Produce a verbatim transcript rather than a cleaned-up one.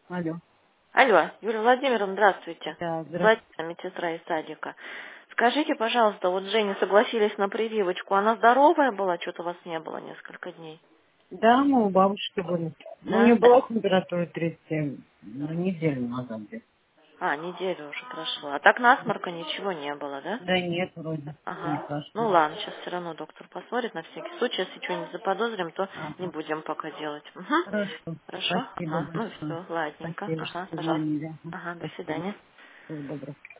Алло. Алло, Юлия Владимировна, здравствуйте. Да, здравствуйте. Владимир, медсестра из садика. Скажите, пожалуйста, вот Женя согласились на прививочку. Она здоровая была? Что-то вас не было несколько дней. Да, мы у бабушки были. Ну, у нее Да? была температура тридцать семь, ну, неделю назад где-то. А, неделя уже прошла. А так насморка ничего не было, да? Да нет, вроде, не Ага. Ну кашляю. ладно, сейчас все равно доктор посмотрит на всякий случай. Если что-нибудь заподозрим, то не Ага. будем пока делать. Угу. Хорошо. Хорошо? Спасибо Ага. Ну большое. все, ладненько. Спасибо, что Ага, пожалуйста. позвонили. Ага. Ага, до Спасибо. свидания. Всего доброго.